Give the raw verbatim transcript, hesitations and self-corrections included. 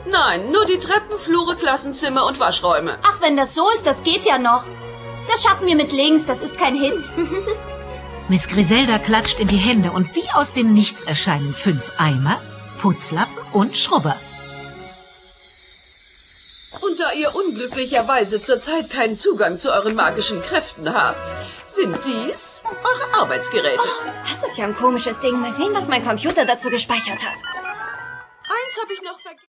Nein, nur die Treppen, Flure, Klassenzimmer und Waschräume. Ach, wenn das so ist, das geht ja noch. Das schaffen wir mit links, das ist kein Hit. Miss Griselda klatscht in die Hände und wie aus dem Nichts erscheinen fünf Eimer, Putzlappen und Schrubber. Und da ihr unglücklicherweise zurzeit keinen Zugang zu euren magischen Kräften habt, sind dies eure Arbeitsgeräte. Oh, das ist ja ein komisches Ding. Mal sehen, was mein Computer dazu gespeichert hat. Eins habe ich noch vergessen.